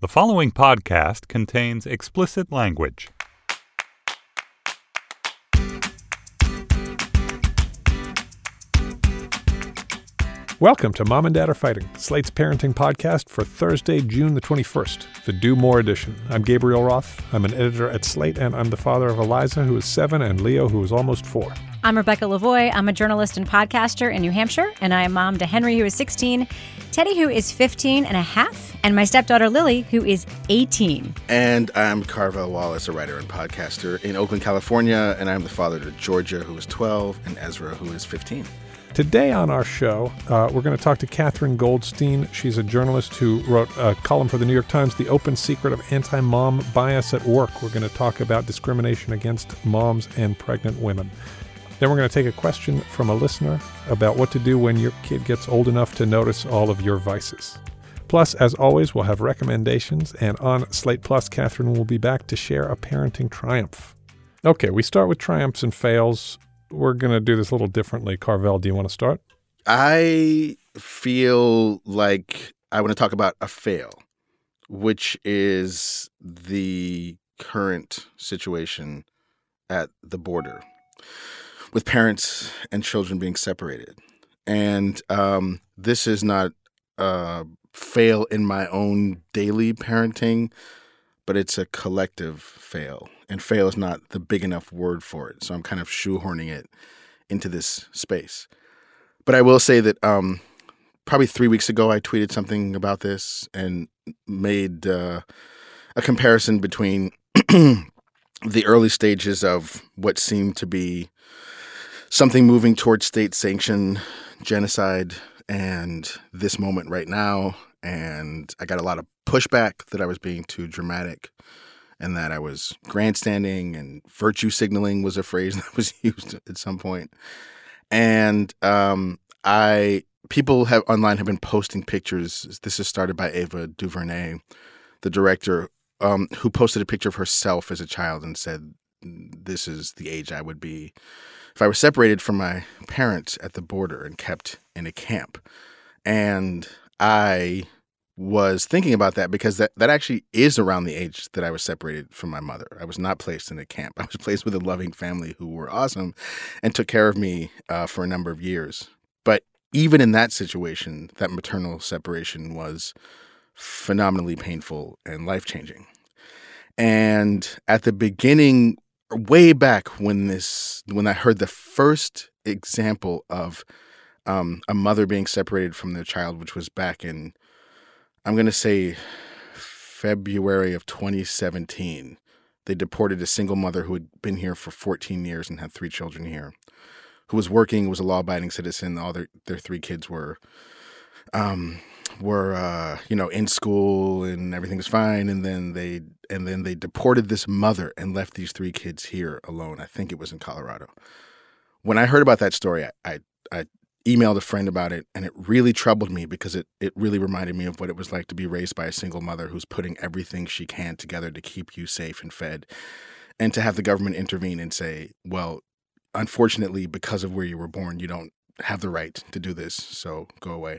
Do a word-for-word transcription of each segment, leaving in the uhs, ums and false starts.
The following podcast contains explicit language. Welcome to Mom and Dad Are Fighting, Slate's parenting podcast for Thursday, June the twenty-first, the Do More edition. I'm Gabriel Roth. I'm an editor at Slate, and I'm the father of Eliza, who is seven, and Leo, who is almost four. I'm Rebecca Lavoie. I'm a journalist and podcaster in New Hampshire, and I am mom to Henry, who is sixteen, Teddy, who is fifteen and a half, and my stepdaughter, Lily, who is eighteen. And I'm Carvel Wallace, a writer and podcaster in Oakland, California, and I'm the father to Georgia, who is twelve, and Ezra, who is fifteen. Today on our show, uh, we're going to talk to Katherine Goldstein. She's a journalist who wrote a column for the New York Times, The Open Secret of Anti-Mom Bias at Work. We're going to talk about discrimination against moms and pregnant women. Then we're going to take a question from a listener about what to do when your kid gets old enough to notice all of your vices. Plus, as always, we'll have recommendations, and on Slate Plus, Katherine will be back to share a parenting triumph. Okay, we start with triumphs and fails. We're going to do this a little differently. Carvel, do you want to start? I feel like I want to talk about a fail, which is the current situation at the border with parents and children being separated. And um, this is not a fail in my own daily parenting, but it's a collective fail. And fail is not the big enough word for it. So I'm kind of shoehorning it into this space. But I will say that um, probably three weeks ago, I tweeted something about this and made uh, a comparison between the early stages of what seemed to be something moving towards state-sanctioned genocide and this moment right now. And I got a lot of pushback that I was being too dramatic and that I was grandstanding, and virtue signaling was a phrase that was used at some point. And um, I people have online have been posting pictures. This is started by Ava DuVernay, the director, um, who posted a picture of herself as a child and said, "This is the age I would be if I were separated from my parents at the border and kept in a camp." And I was thinking about that because that, that actually is around the age that I was separated from my mother. I was not placed in a camp. I was placed with a loving family who were awesome and took care of me uh, for a number of years. But even in that situation, that maternal separation was phenomenally painful and life-changing. And at the beginning, way back when this, when I heard the first example of um, a mother being separated from their child, which was back in, I'm going to say February of twenty seventeen, they deported a single mother who had been here for fourteen years and had three children here, who was working, was a law-abiding citizen. All their, their three kids were, um, were uh, you know, in school and everything was fine. And then they and then they deported this mother and left these three kids here alone. I think it was in Colorado. When I heard about that story, I I, I emailed a friend about it, and it really troubled me because it, it really reminded me of what it was like to be raised by a single mother who's putting everything she can together to keep you safe and fed, and to have the government intervene and say, well, unfortunately, because of where you were born, you don't have the right to do this, so go away.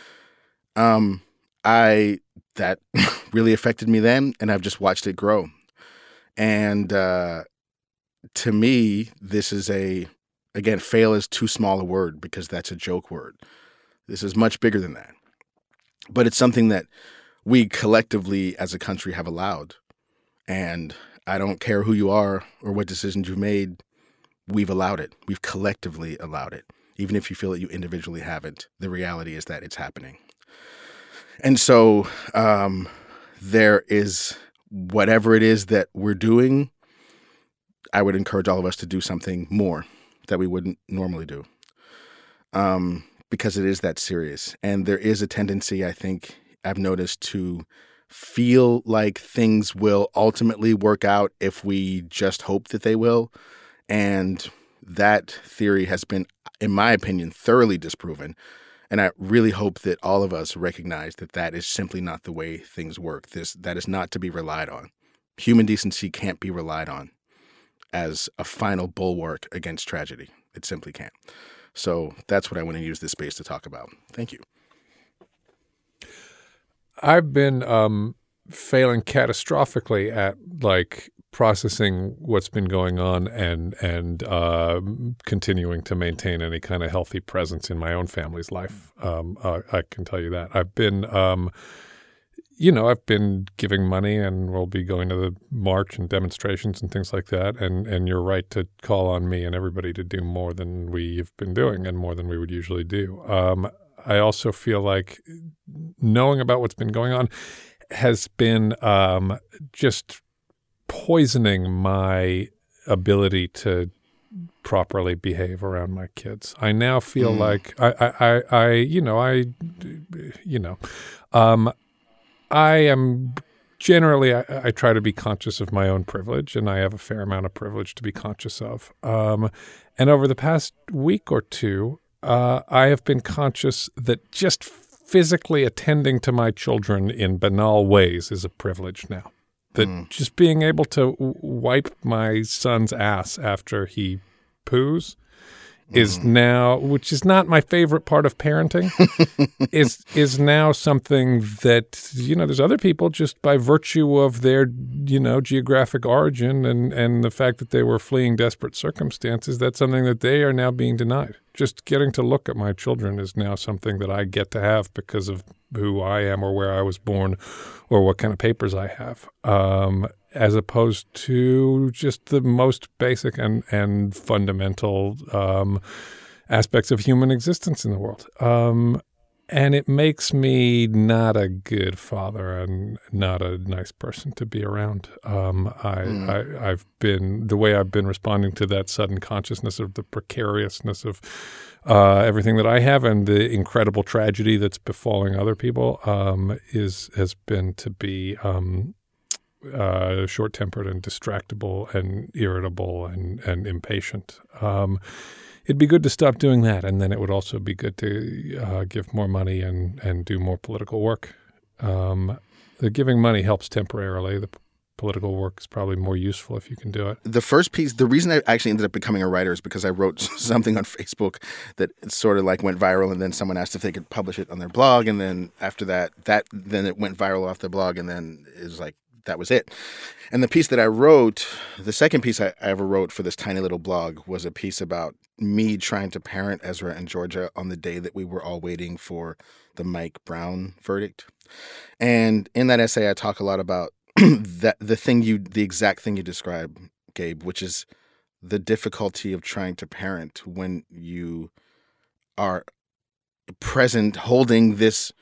Um, I that really affected me then, and I've just watched it grow. And uh, to me, this is a Again, fail is too small a word because that's a joke word. This is much bigger than that. But it's something that we collectively as a country have allowed. And I don't care who you are or what decisions you've made, we've allowed it. We've collectively allowed it. Even if you feel that you individually haven't, the reality is that it's happening. And so um, there is whatever it is that we're doing, I would encourage all of us to do something more that we wouldn't normally do, um, because it is that serious. And there is a tendency, I think, I've noticed, to feel like things will ultimately work out if we just hope that they will. And that theory has been, in my opinion, thoroughly disproven. And I really hope that all of us recognize that that is simply not the way things work. This, that is not to be relied on. Human decency can't be relied on as a final bulwark against tragedy. It simply can't. So that's what I want to use this space to talk about. Thank you. I've been um, failing catastrophically at like processing what's been going on and and uh, continuing to maintain any kind of healthy presence in my own family's life. Um, uh, I can tell you that. I've been, um, you know, I've been giving money and we'll be going to the march and demonstrations and things like that. And, and you're right to call on me and everybody to do more than we've been doing and more than we would usually do. Um, I also feel like knowing about what's been going on has been um, just poisoning my ability to properly behave around my kids. I now feel mm. like I, I, I, I, you know, I, you know, um, I am generally, I, I try to be conscious of my own privilege, and I have a fair amount of privilege to be conscious of. Um, and over the past week or two, uh, I have been conscious that just physically attending to my children in banal ways is a privilege now. That mm. just being able to w- wipe my son's ass after he poos mm. is now, which is not my favorite part of parenting, is is now something that, you know, there's other people just by virtue of their, you know, geographic origin and, and the fact that they were fleeing desperate circumstances, that's something that they are now being denied. Just getting to look at my children is now something that I get to have because of who I am or where I was born or what kind of papers I have, um, as opposed to just the most basic and, and fundamental um, aspects of human existence in the world. Um, and it makes me not a good father and not a nice person to be around. Um, I, mm. I, I've been, the way I've been responding to that sudden consciousness of the precariousness of uh, everything that I have and the incredible tragedy that's befalling other people um, is has been to be um, uh, short-tempered and distractible and irritable and, and impatient. Um, It'd be good to stop doing that, and then it would also be good to uh, give more money and, and do more political work. Um, the giving money helps temporarily. The p- political work is probably more useful if you can do it. The first piece, the reason I actually ended up becoming a writer is because I wrote something on Facebook that sort of like went viral, and then someone asked if they could publish it on their blog, and then after that, that then it went viral off their blog, and then it was like, that was it. And the piece that I wrote, the second piece I, I ever wrote for this tiny little blog was a piece about me trying to parent Ezra and Georgia on the day that we were all waiting for the Mike Brown verdict. And in that essay, I talk a lot about that the thing you, the exact thing you described, Gabe, which is the difficulty of trying to parent when you are present holding this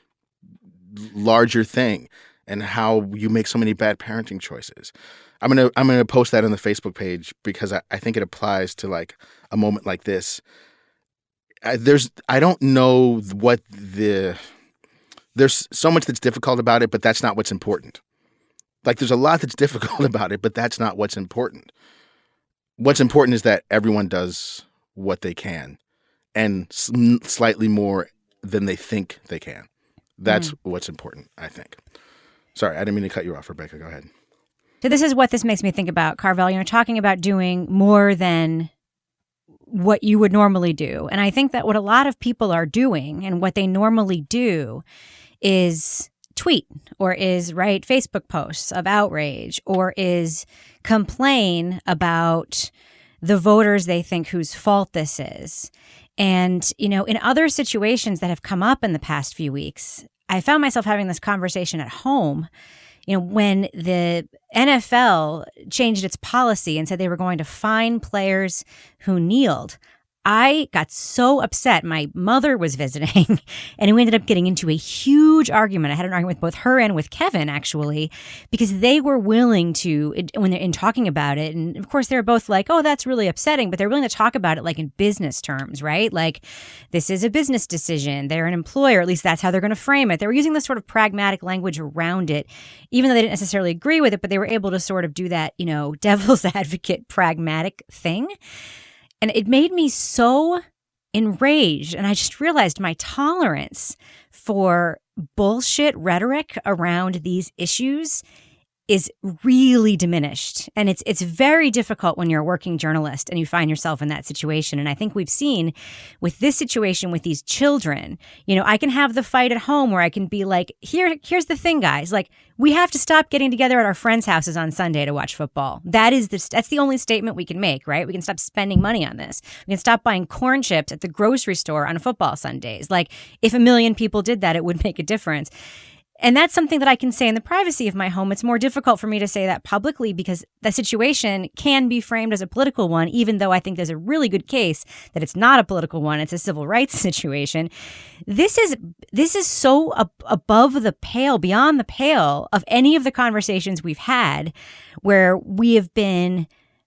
larger thing. And how you make so many bad parenting choices. I'm gonna I'm gonna post that on the Facebook page because I, I think it applies to like a moment like this. I, there's I don't know what the there's so much that's difficult about it, but that's not what's important. Like there's a lot that's difficult about it, but that's not what's important. What's important is that everyone does what they can, and s- slightly more than they think they can. That's mm. what's important, I think. Sorry, I didn't mean to cut you off, Rebecca. Go ahead. So this is what this makes me think about, Carvel. You're talking about doing more than what you would normally do. And I think that what a lot of people are doing and what they normally do is tweet or is write Facebook posts of outrage or is complain about the voters they think whose fault this is. And, you know, in other situations that have come up in the past few weeks, I found myself having this conversation at home, you know, when the N F L changed its policy and said they were going to fine players who kneeled. I got so upset. My mother was visiting, and we ended up getting into a huge argument. I had an argument with both her and with Kevin, actually, because they were willing to, when they're in talking about it, and of course, they're both like, oh, that's really upsetting, but they're willing to talk about it like in business terms, right? Like, this is a business decision. They're an employer. At least that's how they're going to frame it. They were using this sort of pragmatic language around it, even though they didn't necessarily agree with it, but they were able to sort of do that, you know, devil's advocate pragmatic thing. And it made me so enraged. And I just realized my tolerance for bullshit rhetoric around these issues is really diminished. And it's it's very difficult when you're a working journalist and you find yourself in that situation. And I think we've seen with this situation with these children, you know, I can have the fight at home where I can be like, here, here's the thing, guys, like we have to stop getting together at our friends' houses on Sunday to watch football. That is the, that's the only statement we can make, right? We can stop spending money on this. We can stop buying corn chips at the grocery store on football Sundays. Like if a million people did that, it would make a difference. And that's something that I can say in the privacy of my home. It's more difficult for me to say that publicly because the situation can be framed as a political one, even though I think there's a really good case that it's not a political one. It's a civil rights situation. This is this is so ab- above the pale, beyond the pale of any of the conversations we've had where we have been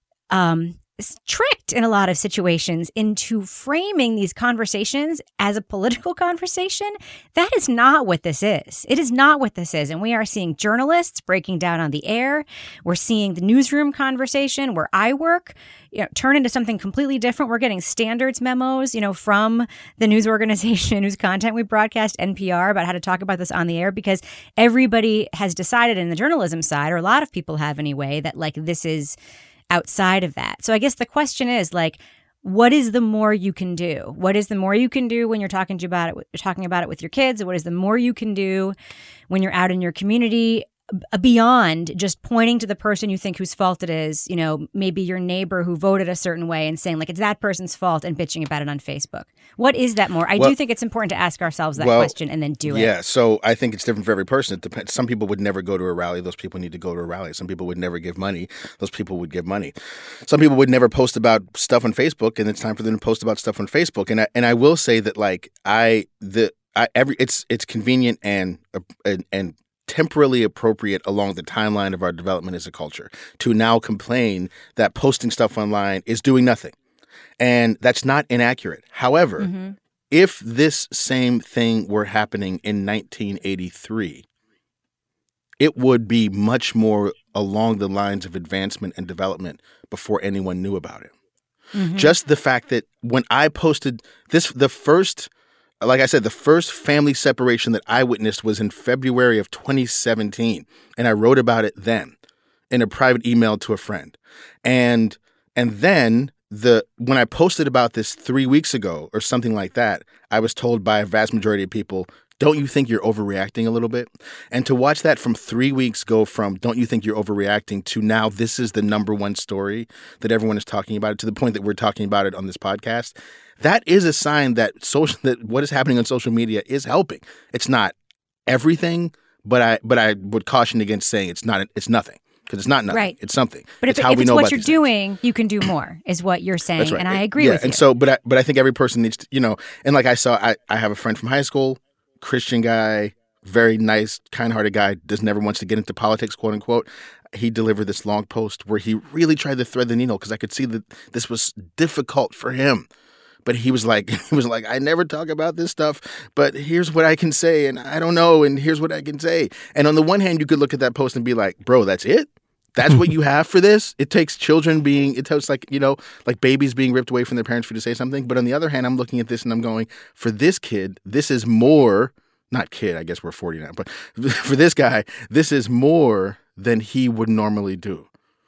um, tricked in a lot of situations into framing these conversations as a political conversation. That is not what this is. It is not what this is. And we are seeing journalists breaking down on the air. We're seeing the newsroom conversation where I work, you know, turn into something completely different. We're getting standards memos, you know, from the news organization whose content we broadcast, N P R, about how to talk about this on the air because everybody has decided in the journalism side, or a lot of people have anyway, that like this is outside of that. So I guess the question is like, what is the more you can do? What is the more you can do when you're talking to about it, talking about it with your kids? What is the more you can do when you're out in your community beyond just pointing to the person you think whose fault it is, you know, maybe your neighbor who voted a certain way and saying like it's that person's fault and bitching about it on Facebook? What is that more? I well, do think it's important to ask ourselves that well, question and then do it. Yeah, so I think it's different for every person. It depends. Some people would never go to a rally. Those people need to go to a rally. Some people would never give money. Those people would give money. Some people would never post about stuff on Facebook, and it's time for them to post about stuff on Facebook. And I, and I will say that like I the I every it's it's convenient and and and temporally appropriate along the timeline of our development as a culture to now complain that posting stuff online is doing nothing. And that's not inaccurate. However, mm-hmm. if this same thing were happening in nineteen eighty-three, it would be much more along the lines of advancement and development before anyone knew about it. Mm-hmm. Just the fact that when I posted this, the first Like I said, the first family separation that I witnessed was in February of twenty seventeen, and I wrote about it then in a private email to a friend. And and then the when I posted about this three weeks ago or something like that, I was told by a vast majority of people, don't you think you're overreacting a little bit? And to watch that from three weeks go from don't you think you're overreacting to now this is the number one story that everyone is talking about it, to the point that we're talking about it on this podcast, that is a sign that social that what is happening on social media is helping. It's not everything, but I but I would caution against saying it's not it's nothing. Because it's not nothing. Right. It's something. But it's if, how if we it's know what about you're doing, things. You can do more, is what you're saying. That's right. And I agree yeah. with you. And so, but I, but I think every person needs to, you know, and like I saw, I, I have a friend from high school, Christian guy, very nice, kind-hearted guy, does never wants to get into politics, quote unquote. He delivered this long post where he really tried to thread the needle because I could see that this was difficult for him. But he was like, he was like, I never talk about this stuff, but here's what I can say, and I don't know, and here's what I can say. And on the one hand, you could look at that post and be like, bro, that's it? That's what you have for this? It takes children being, it takes like, you know, like babies being ripped away from their parents for you to say something. But on the other hand, I'm looking at this and I'm going, for this kid, this is more, not kid, I guess we're forty now, but for this guy, this is more than he would normally do.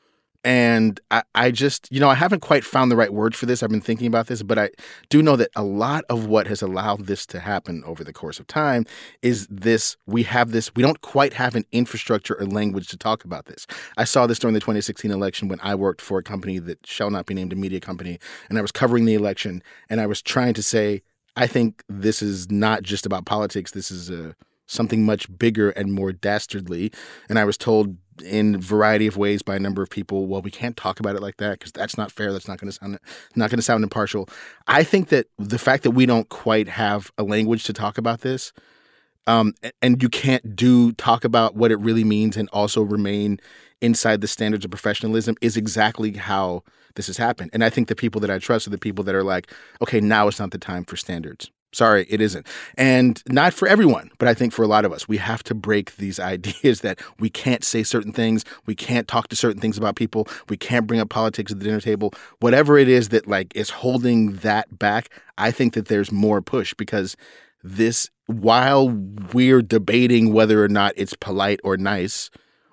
And I, I just, you know, I haven't quite found the right word for this. I've been thinking about this, but I do know that a lot of what has allowed this to happen over the course of time is this, we have this, we don't quite have an infrastructure or language to talk about this. I saw this during the twenty sixteen election when I worked for a company that shall not be named, a media company, and I was covering the election, and I was trying to say, I think this is not just about politics. This is a, something much bigger and more dastardly. And I was told in a variety of ways by a number of people, well, we can't talk about it like that because that's not fair. That's not going to sound not going to sound impartial. I think that the fact that we don't quite have a language to talk about this, um, and you can't do talk about what it really means and also remain inside the standards of professionalism is exactly how this has happened. And I think the people that I trust are the people that are like, okay, now is not the time for standards. Sorry, it isn't. And not for everyone, but I think for a lot of us, we have to break these ideas that we can't say certain things, we can't talk to certain things about people, we can't bring up politics at the dinner table. Whatever it is that like is holding that back, I think that there's more push because this, while we're debating whether or not it's polite or nice,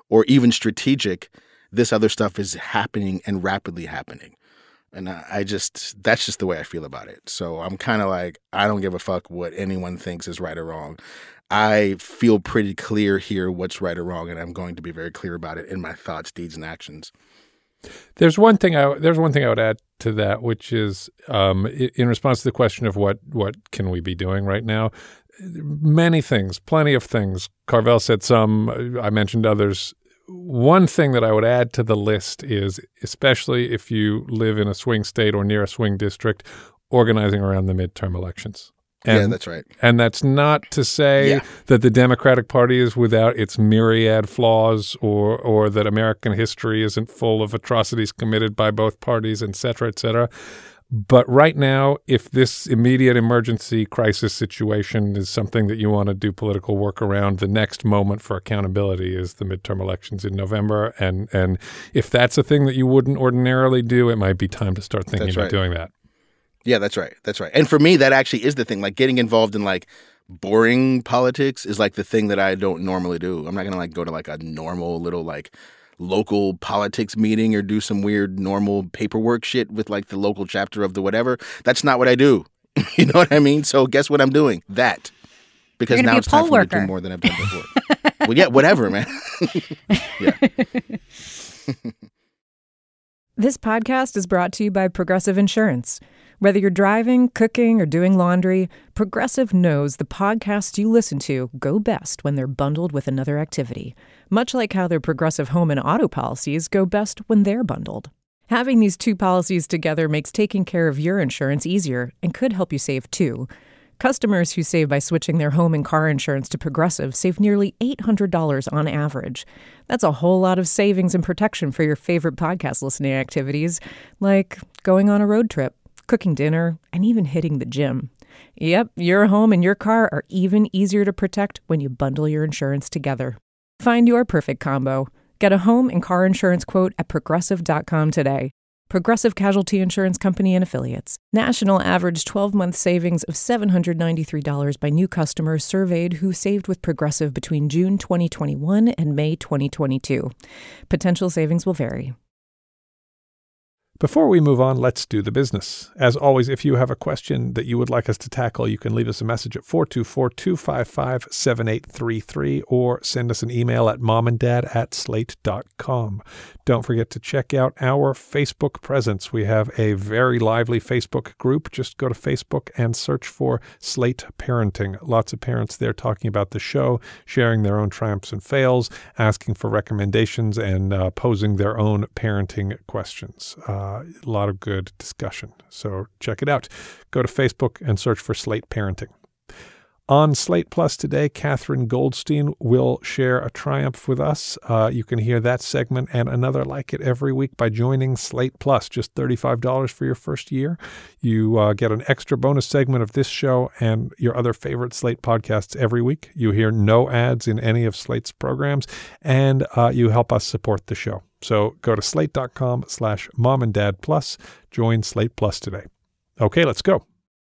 or even strategic, this other stuff is happening and rapidly happening. And I, I just, that's just the way I feel about it. So I'm kind of like, I don't give a fuck what anyone thinks is right or wrong. I feel pretty clear here what's right or wrong, and I'm going to be very clear about it in my thoughts, deeds, and actions. There's one thing I there's one thing I would add to that, which is um, in response to the question of what what can we be doing right now. Many things, plenty of things. Carvel said some. I mentioned others. One thing that I would add to the list is, especially if you live in a swing state or near a swing district, organizing around the midterm elections. And, yeah, that's right. And that's not to say yeah. that the Democratic Party is without its myriad flaws, or or that American history isn't full of atrocities committed by both parties, et cetera, et cetera. But right now, if this immediate emergency crisis situation is something that you want to do political work around, the next moment for accountability is the midterm elections in November. And and if that's a thing that you wouldn't ordinarily do, it might be time to start thinking that's about right. doing that. Yeah, that's right. That's right. And for me, that actually is the thing. Like getting involved in like boring politics is like the thing that I don't normally do. I'm not going to like go to like a normal little like local politics meeting or do some weird normal paperwork shit with like the local chapter of the whatever. That's not what I do. You know what I mean? So guess what I'm doing? That. Because now be it's time for worker. me to do more than I've done before. Well, yeah, whatever, man. Yeah. This podcast is brought to you by Progressive Insurance. Whether you're driving, cooking, or doing laundry, Progressive knows the podcasts you listen to go best when they're bundled with another activity, much like how their Progressive home and auto policies go best when they're bundled. Having these two policies together makes taking care of your insurance easier and could help you save too. Customers who save by switching their home and car insurance to Progressive save nearly eight hundred dollars on average. That's a whole lot of savings and protection for your favorite podcast listening activities, like going on a road trip, cooking dinner, and even hitting the gym. Yep, your home and your car are even easier to protect when you bundle your insurance together. Find your perfect combo. Get a home and car insurance quote at progressive dot com today. Progressive Casualty Insurance Company and Affiliates. National average twelve-month savings of seven hundred ninety-three dollars by new customers surveyed who saved with Progressive between June twenty twenty-one and May twenty twenty-two. Potential savings will vary. Before we move on, let's do the business. As always, if you have a question that you would like us to tackle, you can leave us a message at four two four, two five five, seven eight three three or send us an email at momanddad at slate dot com. Don't forget to check out our Facebook presence. We have a very lively Facebook group. Just go to Facebook and search for Slate Parenting. Lots of parents there talking about the show, sharing their own triumphs and fails, asking for recommendations, and uh, posing their own parenting questions. Uh, a lot of good discussion. So check it out. Go to Facebook and search for Slate Parenting. On Slate Plus today, Catherine Goldstein will share a triumph with us. Uh, you can hear that segment and another like it every week by joining Slate Plus. Just thirty-five dollars for your first year. You uh, get an extra bonus segment of this show and your other favorite Slate podcasts every week. You hear no ads in any of Slate's programs, and uh, you help us support the show. So go to slate dot com slash mom and dad plus. Join Slate Plus today. Okay, let's go.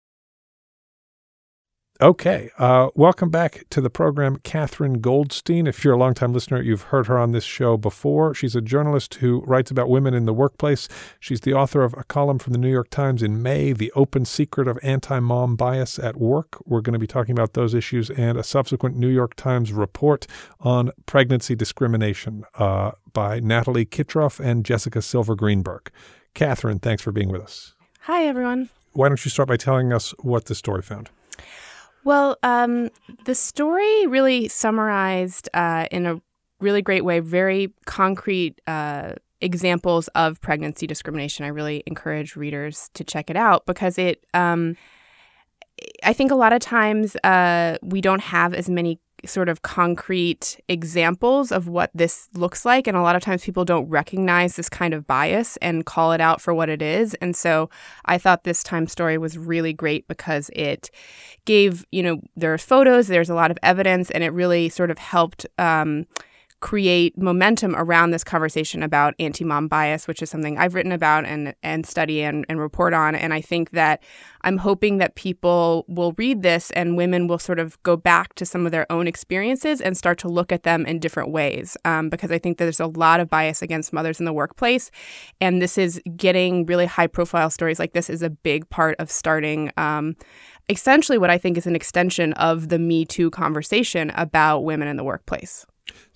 Okay, uh, welcome back to the program, Catherine Goldstein. If you're a longtime listener, you've heard her on this show before. She's a journalist who writes about women in the workplace. She's the author of a column from the New York Times in May, The Open Secret of Anti-Mom Bias at Work. We're going to be talking about those issues and a subsequent New York Times report on pregnancy discrimination uh, by Natalie Kitroff and Jessica Silver Greenberg. Catherine, thanks for being with us. Hi, everyone. Why don't you start by telling us what the story found? Well, um, the story really summarized uh, in a really great way, very concrete uh, examples of pregnancy discrimination. I really encourage readers to check it out because it, um, I think a lot of times uh, we don't have as many sort of concrete examples of what this looks like. And a lot of times people don't recognize this kind of bias and call it out for what it is. And so I thought this Time story was really great because it gave, you know, there's photos, there's a lot of evidence, and it really sort of helped um, create momentum around this conversation about anti-mom bias, which is something I've written about and and study and, and report on. And I think that I'm hoping that people will read this and women will sort of go back to some of their own experiences and start to look at them in different ways. Um, because I think that there's a lot of bias against mothers in the workplace. And this is getting really high profile stories like this is a big part of starting um, essentially what I think is an extension of the Me Too conversation about women in the workplace.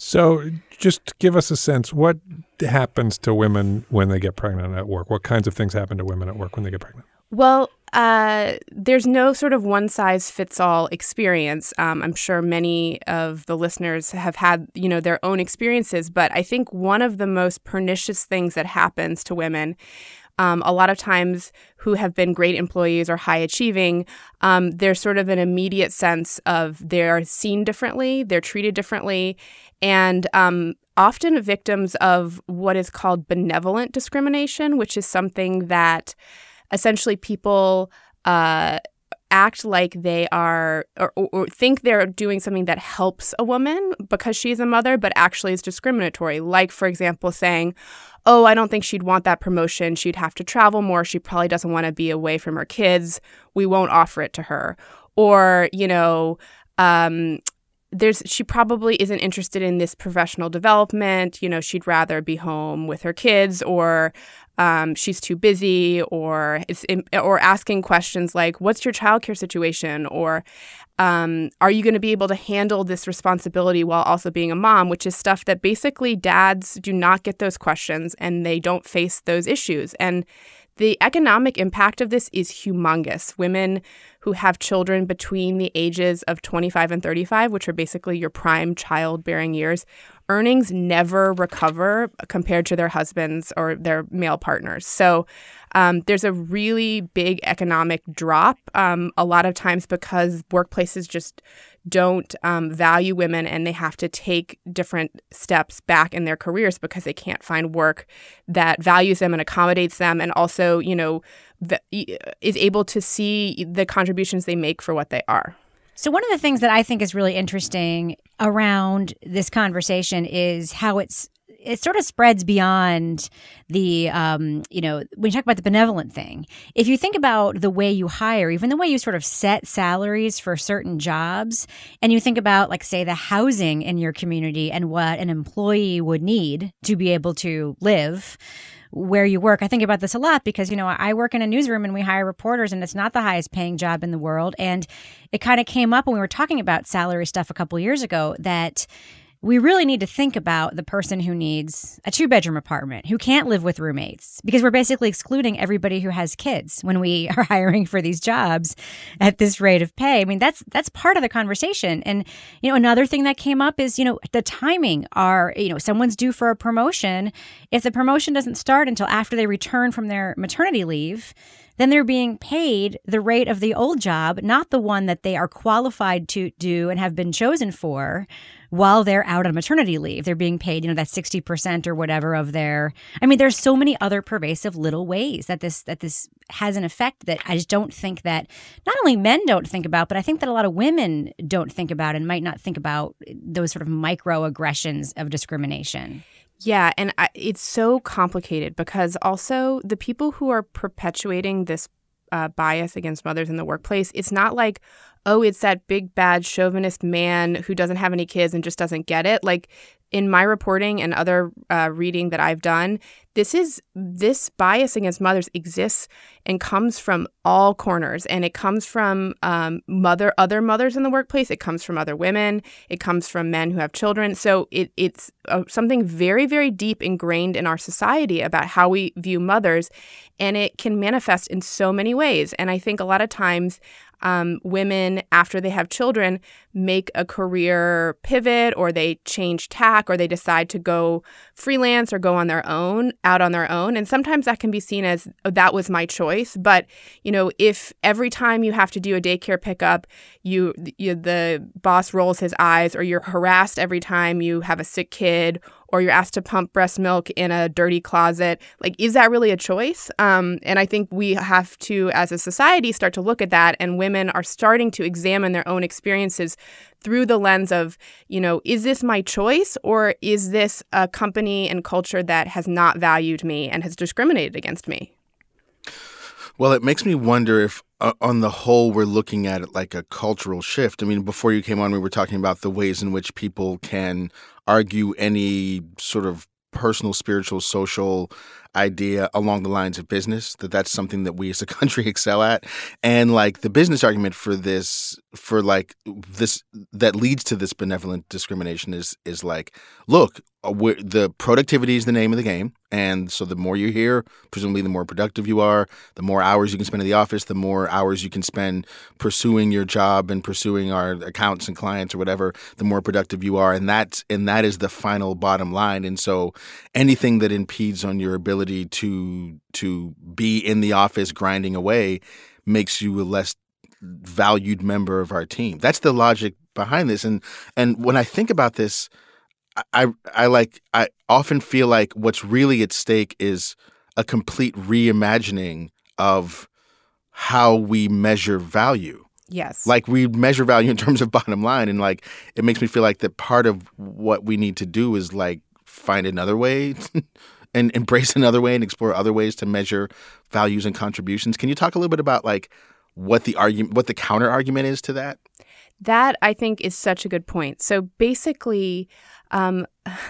So just give us a sense, what happens to women when they get pregnant at work? What kinds of things happen to women at work when they get pregnant? Well, uh, there's no sort of one-size-fits-all experience. Um, I'm sure many of the listeners have had, you know, their own experiences, but I think one of the most pernicious things that happens to women Um, a lot of times who have been great employees or high achieving, um, there's sort of an immediate sense of they're seen differently, they're treated differently, and um, often victims of what is called benevolent discrimination, which is something that essentially people uh, act like they are or, or think they're doing something that helps a woman because she's a mother, but actually is discriminatory. Like, for example, saying, oh, I don't think she'd want that promotion. She'd have to travel more. She probably doesn't want to be away from her kids. We won't offer it to her. Or, you know, um, there's she probably isn't interested in this professional development. You know, she'd rather be home with her kids, or um, she's too busy, or it's in, or asking questions like, what's your childcare situation? Or Um, are you going to be able to handle this responsibility while also being a mom, which is stuff that basically dads do not get those questions and they don't face those issues. And the economic impact of this is humongous. Women who have children between the ages of twenty-five and thirty-five, which are basically your prime childbearing years, earnings never recover compared to their husbands or their male partners. So um, there's a really big economic drop um, a lot of times because workplaces just don't um, value women and they have to take different steps back in their careers because they can't find work that values them and accommodates them and also, you know, v- is able to see the contributions they make for what they are. So one of the things that I think is really interesting around this conversation is how it's it sort of spreads beyond the, um, you know, when you talk about the benevolent thing. If you think about the way you hire, even the way you sort of set salaries for certain jobs, and you think about, like, say, the housing in your community and what an employee would need to be able to live where you work. I think about this a lot because, you know, I work in a newsroom and we hire reporters and it's not the highest paying job in the world. And it kind of came up when we were talking about salary stuff a couple of years ago that we really need to think about the person who needs a two-bedroom apartment, who can't live with roommates, because we're basically excluding everybody who has kids when we are hiring for these jobs at this rate of pay. I mean, that's that's part of the conversation. And, you know, another thing that came up is, you know, the timing. Are, you know, someone's due for a promotion. If the promotion doesn't start until after they return from their maternity leave, then they're being paid the rate of the old job, not the one that they are qualified to do and have been chosen for while they're out on maternity leave. They're being paid, you know, that sixty percent or whatever of their, I mean, there's so many other pervasive little ways that this, that this has an effect that I just don't think that not only men don't think about, but I think that a lot of women don't think about and might not think about those sort of microaggressions of discrimination. Yeah, and I, it's so complicated because also the people who are perpetuating this uh, bias against mothers in the workplace, it's not like, oh, it's that big, bad chauvinist man who doesn't have any kids and just doesn't get it. Like, in my reporting and other uh, reading that I've done, this is this bias against mothers exists and comes from all corners, and it comes from um, mother other mothers in the workplace. It comes from other women. It comes from men who have children. So it, it's uh, something very, very deep ingrained in our society about how we view mothers, and it can manifest in so many ways. And I think a lot of times Um, women, after they have children, make a career pivot, or they change tack, or they decide to go freelance or go on their own, out on their own. And sometimes that can be seen as, oh, that was my choice. But, you know, if every time you have to do a daycare pickup, you, you the boss rolls his eyes, or you're harassed every time you have a sick kid, or you're asked to pump breast milk in a dirty closet. Like, is that really a choice? Um, and I think we have to, as a society, start to look at that, and women are starting to examine their own experiences through the lens of, you know, is this my choice, or is this a company and culture that has not valued me and has discriminated against me? Well, it makes me wonder if, uh, on the whole, we're looking at it like a cultural shift. I mean, before you came on, we were talking about the ways in which people can argue any sort of personal, spiritual, social idea along the lines of business, that that's something that we as a country excel at. And like the business argument for this, for like this, that leads to this benevolent discrimination is, is like, look, the productivity is the name of the game. And so the more you're here, presumably the more productive you are, the more hours you can spend in the office, the more hours you can spend pursuing your job and pursuing our accounts and clients or whatever, the more productive you are. And that's, and that is the final bottom line. And so anything that impedes on your ability to, to be in the office grinding away makes you a less valued member of our team. That's the logic behind this. And, and when I think about this, I, I like I often feel like what's really at stake is a complete reimagining of how we measure value. Yes. Like we measure value in terms of bottom line. And like it makes me feel like that part of what we need to do is like find another way and embrace another way and explore other ways to measure values and contributions. Can you talk a little bit about like what the argument, what the counter argument is to that? That, I think, is such a good point. So basically, um,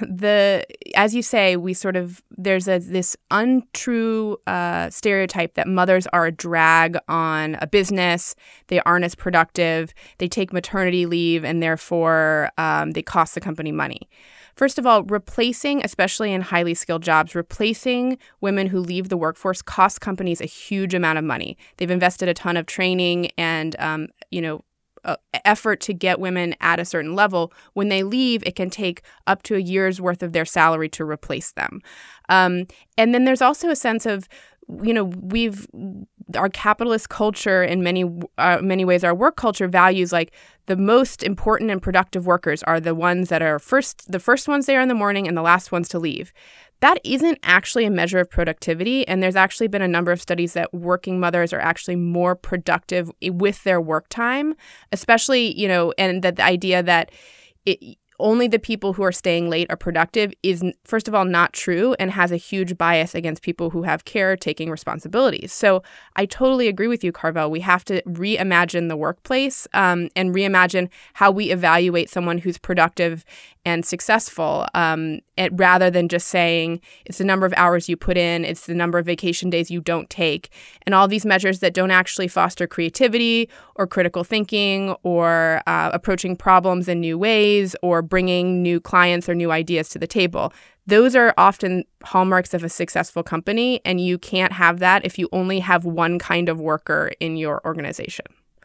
the as you say, we sort of there's a this untrue uh, stereotype that mothers are a drag on a business. They aren't as productive. They take maternity leave, and therefore um, they cost the company money. First of all, replacing, especially in highly skilled jobs, replacing women who leave the workforce costs companies a huge amount of money. They've invested a ton of training and, um, you know, Uh, effort to get women at a certain level. When they leave, it can take up to a year's worth of their salary to replace them. Um, and then there's also a sense of, you know, we've our capitalist culture in many uh, many ways, our work culture values like the most important and productive workers are the ones that are first, the first ones there in the morning and the last ones to leave. That isn't actually a measure of productivity. And there's actually been a number of studies that working mothers are actually more productive with their work time, especially, you know, and that the idea that it, only the people who are staying late are productive is, first of all, not true and has a huge bias against people who have caretaking responsibilities. So I totally agree with you, Carvel. We have to reimagine the workplace um, and reimagine how we evaluate someone who's productive and successful, um, it, rather than just saying it's the number of hours you put in, it's the number of vacation days you don't take, and all these measures that don't actually foster creativity or critical thinking or uh, approaching problems in new ways or bringing new clients or new ideas to the table. Those are often hallmarks of a successful company, and you can't have that if you only have one kind of worker in your organization.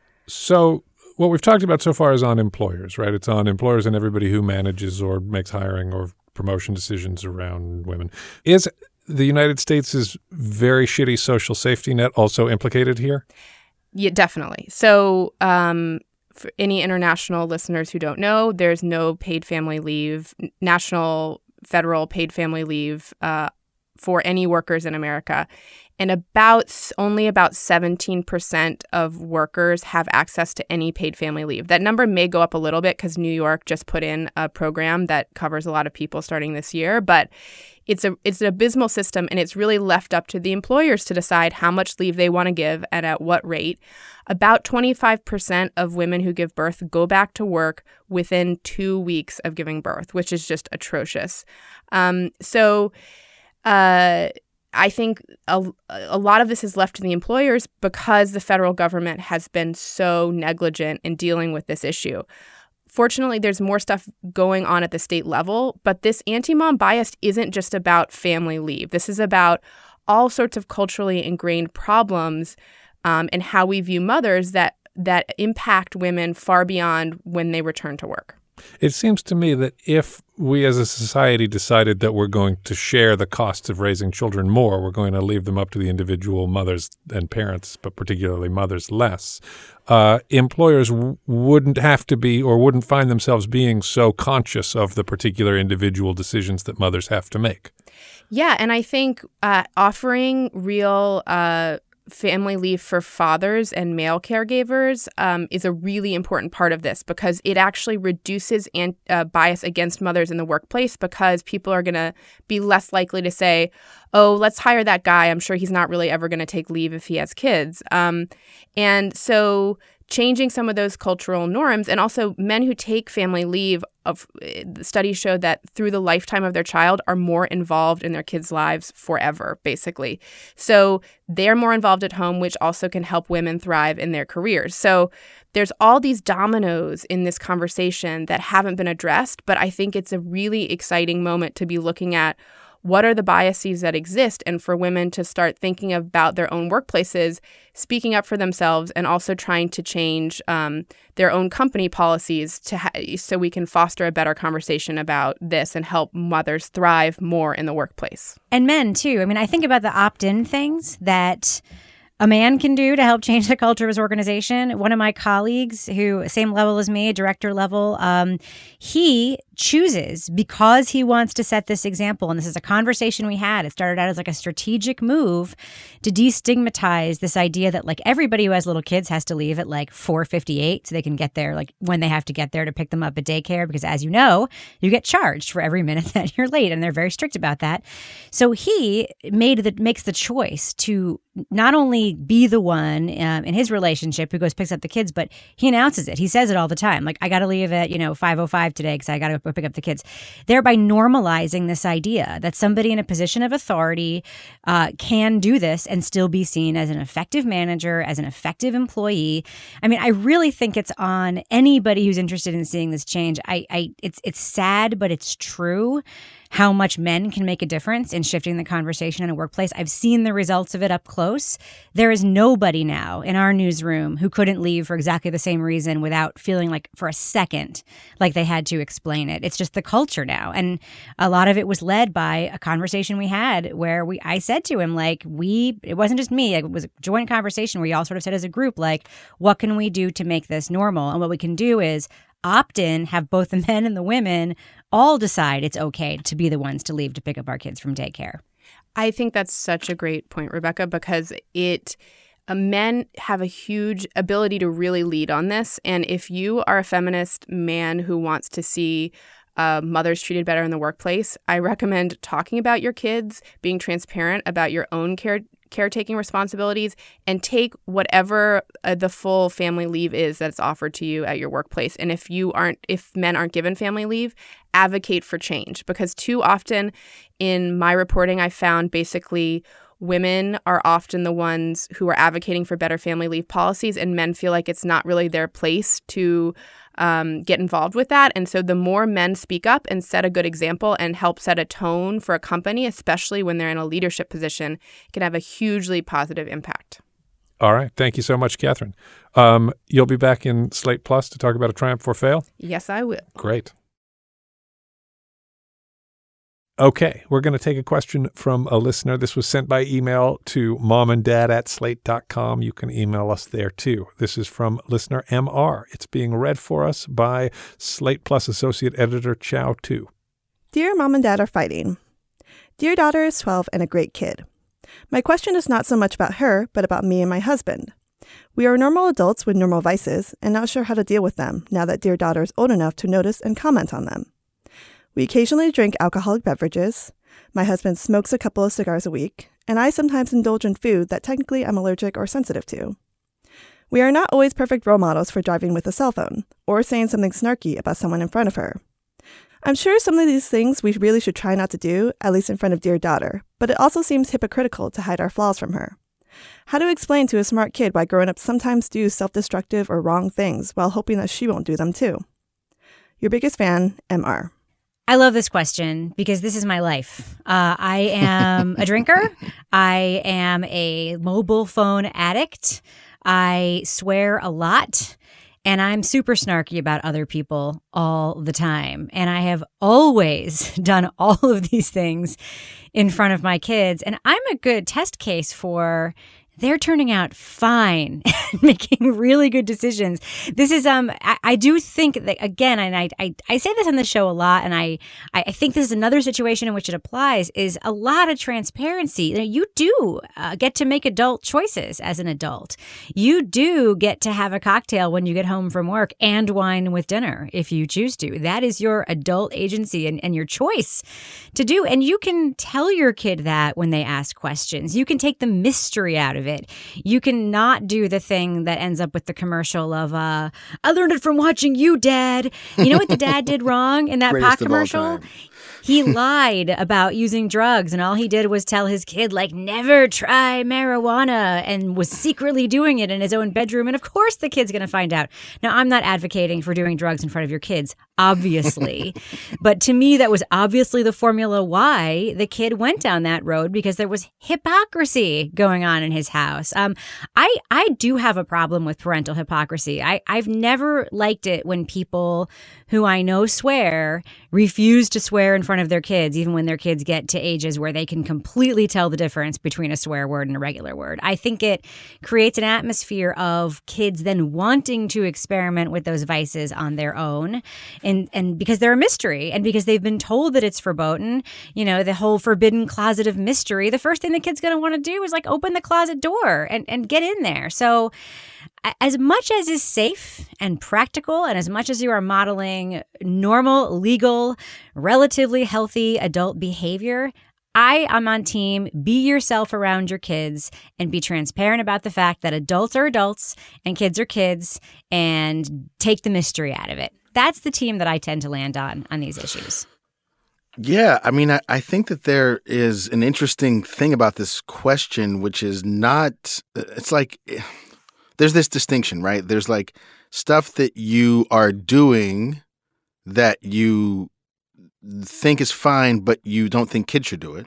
So what we've talked about so far is on employers, right? It's on employers and everybody who manages or makes hiring or promotion decisions around women. Is the United States' very shitty social safety net also implicated here? Yeah, definitely. So um, for any international listeners who don't know, there's no paid family leave, national, federal paid family leave uh, for any workers in America. And about only about seventeen percent of workers have access to any paid family leave. That number may go up a little bit because New York just put in a program that covers a lot of people starting this year. But it's a it's an abysmal system, and it's really left up to the employers to decide how much leave they want to give and at what rate. About twenty-five percent of women who give birth go back to work within two weeks of giving birth, which is just atrocious. Um, so uh, I think a, a lot of this is left to the employers because the federal government has been so negligent in dealing with this issue. Fortunately, there's more stuff going on at the state level, but this anti-mom bias isn't just about family leave. This is about all sorts of culturally ingrained problems um, and how we view mothers that that impact women far beyond when they return to work. It seems to me that if we as a society decided that we're going to share the costs of raising children more, we're going to leave them up to the individual mothers and parents, but particularly mothers less, uh, employers w- wouldn't have to be or wouldn't find themselves being so conscious of the particular individual decisions that mothers have to make. Yeah, and I think uh, offering real uh, family leave for fathers and male caregivers um, is a really important part of this, because it actually reduces an, uh, bias against mothers in the workplace, because people are going to be less likely to say, oh, let's hire that guy. I'm sure he's not really ever going to take leave if he has kids. Um, and so changing some of those cultural norms, and also men who take family leave, of the studies show that through the lifetime of their child are more involved in their kids' lives forever, basically. So they're more involved at home, which also can help women thrive in their careers. So there's all these dominoes in this conversation that haven't been addressed, but I think it's a really exciting moment to be looking at what are the biases that exist, and for women to start thinking about their own workplaces, speaking up for themselves, and also trying to change um, their own company policies to ha- so we can foster a better conversation about this and help mothers thrive more in the workplace. And men, too. I mean, I think about the opt-in things that a man can do to help change the culture of his organization. One of my colleagues, who same level as me, director level, um, he chooses, because he wants to set this example, and this is a conversation we had. It started out as like a strategic move to destigmatize this idea that like everybody who has little kids has to leave at like four fifty-eight so they can get there like when they have to get there to pick them up at daycare, because as you know, you get charged for every minute that you're late, and they're very strict about that. So he made the makes the choice to not only be the one um, in his relationship who goes picks up the kids, but he announces it. He says it all the time. Like, I got to leave at, you know, five oh five today because I got to go pick up the kids. Thereby normalizing this idea that somebody in a position of authority uh, can do this and still be seen as an effective manager, as an effective employee. I mean, I really think it's on anybody who's interested in seeing this change. I, I it's it's sad, but it's true how much men can make a difference in shifting the conversation in a workplace. I've seen the results of it up close. There is nobody now in our newsroom who couldn't leave for exactly the same reason without feeling like for a second like they had to explain it. It's just the culture now. And a lot of it was led by a conversation we had where we I said to him, like, we, it wasn't just me, it was a joint conversation where we all sort of said as a group, like, what can we do to make this normal? And what we can do is opt in, have both the men and the women all decide it's okay to be the ones to leave to pick up our kids from daycare. I think that's such a great point, Rebecca, because it uh, men have a huge ability to really lead on this. And if you are a feminist man who wants to see uh, mothers treated better in the workplace, I recommend talking about your kids, being transparent about your own care caretaking responsibilities, and take whatever uh, the full family leave is that's offered to you at your workplace. And if you aren't, if men aren't given family leave, advocate for change, because too often in my reporting, I found basically women are often the ones who are advocating for better family leave policies, and men feel like it's not really their place to um, get involved with that. And so the more men speak up and set a good example and help set a tone for a company, especially when they're in a leadership position, it can have a hugely positive impact. All right. Thank you so much, Catherine. Um, you'll be back in Slate Plus to talk about A Triumph or Fail? Yes, I will. Great. Okay, we're going to take a question from a listener. This was sent by email to momanddad at slate dot com. You can email us there, too. This is from listener M R. It's being read for us by Slate Plus Associate Editor Chow Tu. Dear Mom and Dad are fighting. Dear daughter is twelve and a great kid. My question is not so much about her, but about me and my husband. We are normal adults with normal vices and not sure how to deal with them now that dear daughter is old enough to notice and comment on them. We occasionally drink alcoholic beverages, my husband smokes a couple of cigars a week, and I sometimes indulge in food that technically I'm allergic or sensitive to. We are not always perfect role models for driving with a cell phone, or saying something snarky about someone in front of her. I'm sure some of these things we really should try not to do, at least in front of dear daughter, but it also seems hypocritical to hide our flaws from her. How to explain to a smart kid why grown-ups sometimes do self-destructive or wrong things while hoping that she won't do them too? Your biggest fan, M R. I love this question because this is my life. Uh, I am a drinker. I am a mobile phone addict. I swear a lot. And I'm super snarky about other people all the time. And I have always done all of these things in front of my kids. And I'm a good test case for they're turning out fine and making really good decisions. This is, um, I, I do think that, again, and I, I, I say this on the show a lot, and I, I think this is another situation in which it applies, is a lot of transparency. You know, you do uh, get to make adult choices as an adult. You do get to have a cocktail when you get home from work and wine with dinner if you choose to. That is your adult agency and, and your choice to do. And you can tell your kid that when they ask questions. You can take the mystery out of it. You can not do the thing that ends up with the commercial of, uh, I learned it from watching you, Dad. You know what the dad did wrong in that Greatest pot commercial? He lied about using drugs, and all he did was tell his kid, like, never try marijuana, and was secretly doing it in his own bedroom. And of course the kid's going to find out. Now, I'm not advocating for doing drugs in front of your kids, obviously. But to me, that was obviously the formula why the kid went down that road, because there was hypocrisy going on in his house. Um, I, I do have a problem with parental hypocrisy. I, I've never liked it when people who I know swear refuse to swear in front of their kids, even when their kids get to ages where they can completely tell the difference between a swear word and a regular word. I think it creates an atmosphere of kids then wanting to experiment with those vices on their own. And, and because they're a mystery and because they've been told that it's verboten, you know, the whole forbidden closet of mystery, the first thing the kid's going to want to do is like open the closet door and, and get in there. So as much as is safe and practical, and as much as you are modeling normal, legal, relatively healthy adult behavior, I am on team be yourself around your kids and be transparent about the fact that adults are adults and kids are kids, and take the mystery out of it. That's the team that I tend to land on on these issues. Yeah, I mean, I, I think that there is an interesting thing about this question, which is not – it's like – there's this distinction, right? There's like stuff that you are doing that you think is fine, but you don't think kids should do it.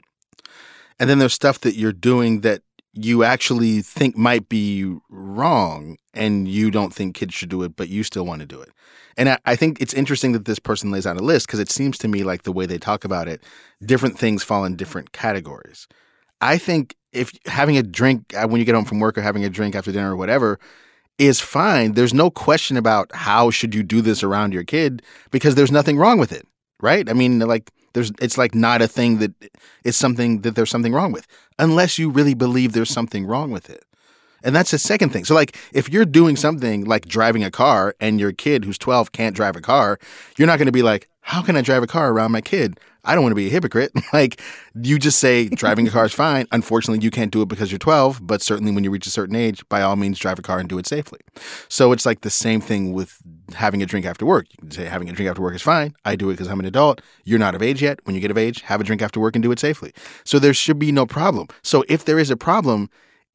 And then there's stuff that you're doing that you actually think might be wrong and you don't think kids should do it, but you still want to do it. And I, I think it's interesting that this person lays out a list, because it seems to me like the way they talk about it, different things fall in different categories. I think if having a drink when you get home from work or having a drink after dinner or whatever is fine. There's no question about how should you do this around your kid, because there's nothing wrong with it, right? I mean, like there's it's like not a thing that is something that there's something wrong with, unless you really believe there's something wrong with it. And that's the second thing. So like if you're doing something like driving a car and your kid who's twelve can't drive a car, you're not going to be like, how can I drive a car around my kid? I don't want to be a hypocrite. Like you just say driving a car is fine. Unfortunately, you can't do it because you're twelve, but certainly when you reach a certain age, by all means, drive a car and do it safely. So it's like the same thing with having a drink after work. You can say having a drink after work is fine. I do it because I'm an adult. You're not of age yet. When you get of age, have a drink after work and do it safely. So there should be no problem. So if there is a problem,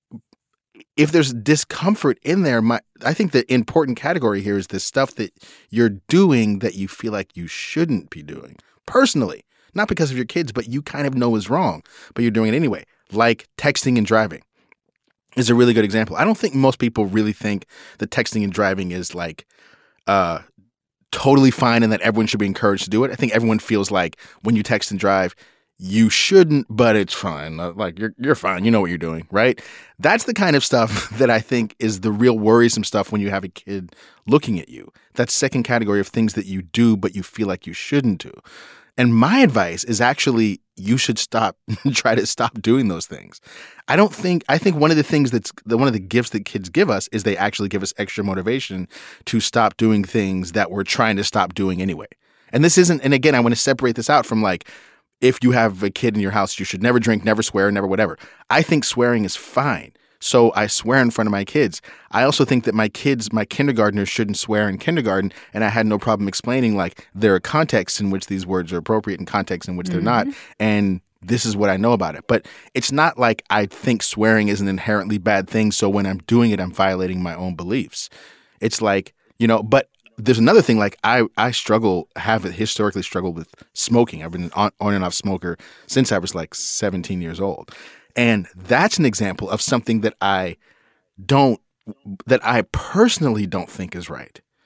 if there's discomfort in there, my, I think the important category here is the stuff that you're doing that you feel like you shouldn't be doing personally, not because of your kids, but you kind of know is wrong, but you're doing it anyway, like texting and driving is a really good example. I don't think most people really think that texting and driving is like uh, totally fine and that everyone should be encouraged to do it. I think everyone feels like when you text and drive, you shouldn't, but it's fine. Like you're you're fine. You know what you're doing, right? That's the kind of stuff that I think is the real worrisome stuff when you have a kid looking at you. That second category of things that you do, but you feel like you shouldn't do. And my advice is actually you should stop, try to stop doing those things. I don't think, I think one of the things that's, the, one of the gifts that kids give us is they actually give us extra motivation to stop doing things that we're trying to stop doing anyway. And this isn't, and again, I want to separate this out from like, if you have a kid in your house, you should never drink, never swear, never whatever. I think swearing is fine. So I swear in front of my kids. I also think that my kids, my kindergartners shouldn't swear in kindergarten. And I had no problem explaining like there are contexts in which these words are appropriate and contexts in which mm-hmm. they're not. And this is what I know about it. But it's not like I think swearing is an inherently bad thing. So when I'm doing it, I'm violating my own beliefs. It's like, you know, but there's another thing, like I, I struggle, have historically struggled with smoking. I've been an on, on and off smoker since I was like seventeen years old. And that's an example of something that I don't, that I personally don't think is right.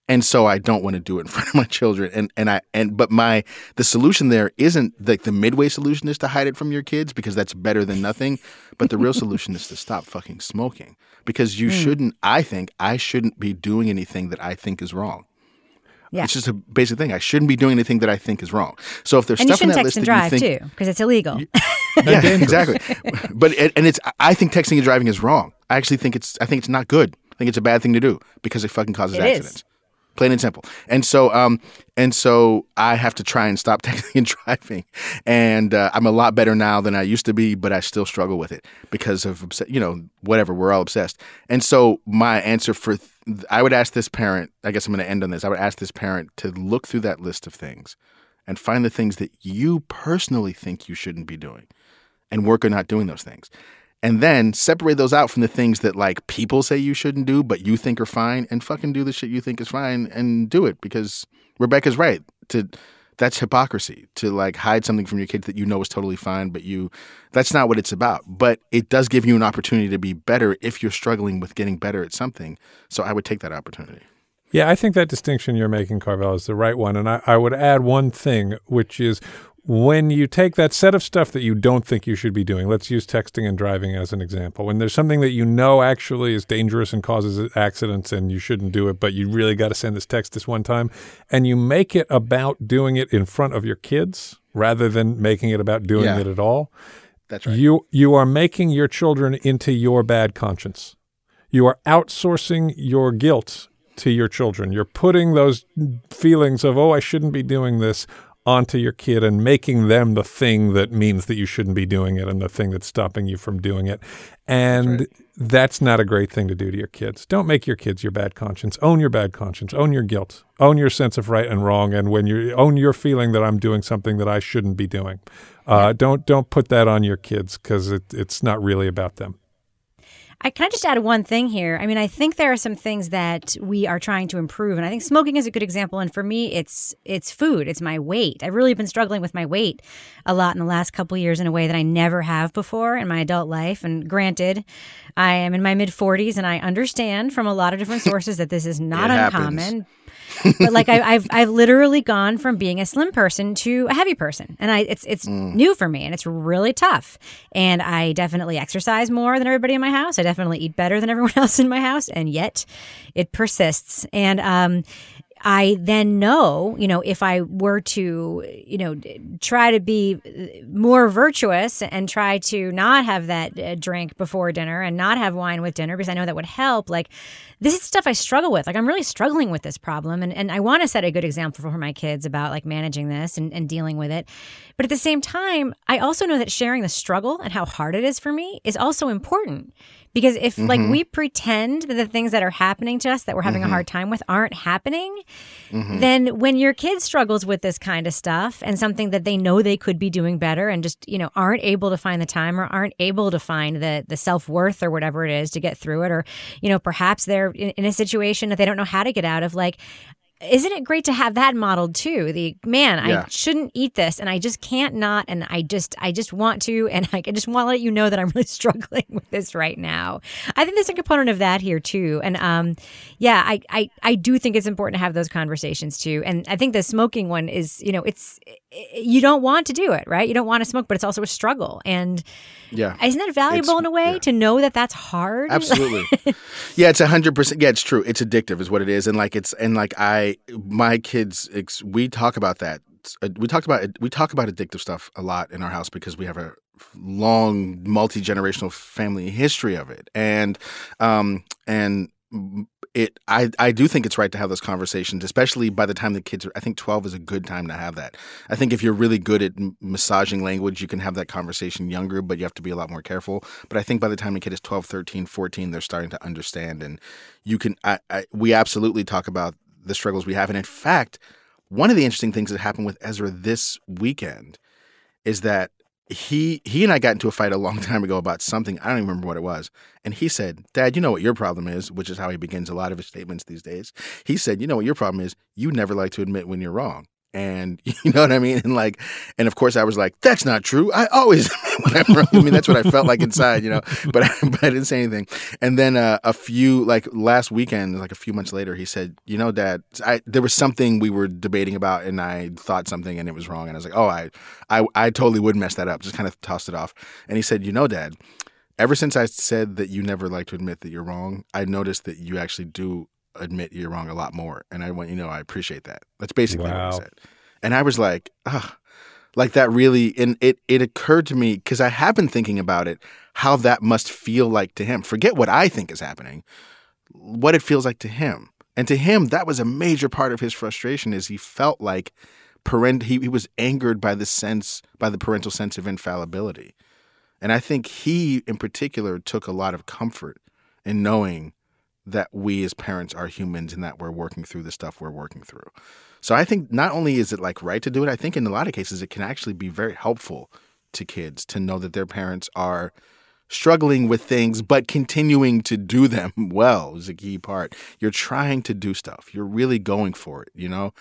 And so I don't want to do it in front of my children. And and I and but my the solution there isn't like the midway solution is to hide it from your kids because that's better than nothing. But the real solution is to stop fucking smoking because you mm. shouldn't. I think I shouldn't be doing anything that I think is wrong. Yeah. It's just a basic thing. I shouldn't be doing anything that I think is wrong. So if there's and stuff in that text list and that drive you think, too, because it's illegal. You, yeah, exactly. But and it's I think texting and driving is wrong. I actually think it's I think it's not good. I think it's a bad thing to do because it fucking causes it accidents. Is. Plain and simple. And so, um, and so I have to try and stop texting and driving. And uh, I'm a lot better now than I used to be, but I still struggle with it because of, you know, whatever. We're all obsessed. And so my answer for, th- I would ask this parent, I guess I'm going to end on this. I would ask this parent to look through that list of things and find the things that you personally think you shouldn't be doing and work on not doing those things. And then separate those out from the things that like people say you shouldn't do, but you think are fine, and fucking do the shit you think is fine and do it because Rebecca's right. To that's hypocrisy to like hide something from your kids that you know is totally fine, but you that's not what it's about. But it does give you an opportunity to be better if you're struggling with getting better at something. So I would take that opportunity. Yeah, I think that distinction you're making, Carvel, is the right one. And I, I would add one thing, which is when you take that set of stuff that you don't think you should be doing, let's use texting and driving as an example. When there's something that you know actually is dangerous and causes accidents and you shouldn't do it, but you really got to send this text this one time, and you make it about doing it in front of your kids rather than making it about doing yeah. it at all, that's right. You, you are making your children into your bad conscience. You are outsourcing your guilt to your children. You're putting those feelings of, oh, I shouldn't be doing this onto your kid and making them the thing that means that you shouldn't be doing it and the thing that's stopping you from doing it. And that's, right. that's not a great thing to do to your kids. Don't make your kids your bad conscience. Own your bad conscience. Own your guilt. Own your sense of right and wrong. And when you own your feeling that I'm doing something that I shouldn't be doing, uh, yeah. don't don't put that on your kids because it, it's not really about them. I can I just add one thing here? I mean, I think there are some things that we are trying to improve, and I think smoking is a good example. And for me, it's it's food. It's my weight. I've really been struggling with my weight a lot in the last couple of years in a way that I never have before in my adult life. And granted, I am in my mid forties, and I understand from a lot of different sources that this is not uncommon. Happens. But like I, I've I've literally gone from being a slim person to a heavy person, and I it's it's mm. new for me, and it's really tough. And I definitely exercise more than everybody in my house. I definitely eat better than everyone else in my house, and yet it persists. And um, I then know, you know, if I were to, you know, try to be more virtuous and try to not have that uh, drink before dinner and not have wine with dinner, because I know that would help. Like, this is stuff I struggle with. Like, I'm really struggling with this problem. And, and I want to set a good example for my kids about like managing this and, and dealing with it. But at the same time, I also know that sharing the struggle and how hard it is for me is also important. Because if mm-hmm. like we pretend that the things that are happening to us that we're having mm-hmm. a hard time with aren't happening, mm-hmm. then when your kid struggles with this kind of stuff and something that they know they could be doing better and just, you know, aren't able to find the time or aren't able to find the the self-worth or whatever it is to get through it, or, you know, perhaps they're in, in a situation that they don't know how to get out of, like, isn't it great to have that modeled too? The man, yeah. I shouldn't eat this, and I just can't not, and I just, I just want to, and I just want to let you know that I'm really struggling with this right now. I think there's a component of that here too, and um, yeah, I, I, I do think it's important to have those conversations too. And I think the smoking one is, you know, it's you don't want to do it, right? You don't want to smoke, but it's also a struggle, and yeah, isn't that valuable it's, in a way yeah. to know that that's hard? Absolutely. Yeah, it's a hundred percent. Yeah, it's true. It's addictive, is what it is, and like it's and like I. My kids, we talk about that. We talked about we talk about addictive stuff a lot in our house because we have a long multi-generational family history of it, and um and it I I do think it's right to have those conversations, especially by the time the kids are. I think twelve is a good time to have that. I think if you're really good at massaging language, you can have that conversation younger, but you have to be a lot more careful. But I think by the time the kid is twelve, thirteen, fourteen, they're starting to understand, and you can. I, I we absolutely talk about the struggles we have. And in fact, one of the interesting things that happened with Ezra this weekend is that he he and I got into a fight a long time ago about something. I don't even remember what it was. And he said, "Dad, you know what your problem is," which is how he begins a lot of his statements these days. He said, "You know what your problem is? You never like to admit when you're wrong." And you know what I mean? And like, and of course I was like, that's not true. I always, when I'm wrong. I mean, that's what I felt like inside, you know, but, but I didn't say anything. And then uh, a few, like last weekend, like a few months later, he said, you know, Dad, I, there was something we were debating about and I thought something and it was wrong. And I was like, oh, I, I, I totally would mess that up. Just kind of tossed it off. And he said, you know, Dad, ever since I said that you never like to admit that you're wrong, I noticed that you actually do admit you're wrong a lot more. And I want you to know I appreciate that. That's basically Wow. what I said. And I was like, ah, like that really, and it, it occurred to me, because I have been thinking about it, how that must feel like to him. Forget what I think is happening, what it feels like to him. And to him, that was a major part of his frustration, is he felt like parent, he, he was angered by the sense, by the parental sense of infallibility. And I think he, in particular, took a lot of comfort in knowing that we as parents are humans and that we're working through the stuff we're working through. So I think not only is it like right to do it, I think in a lot of cases it can actually be very helpful to kids to know that their parents are struggling with things, but continuing to do them well is a key part. You're trying to do stuff. You're really going for it, you know?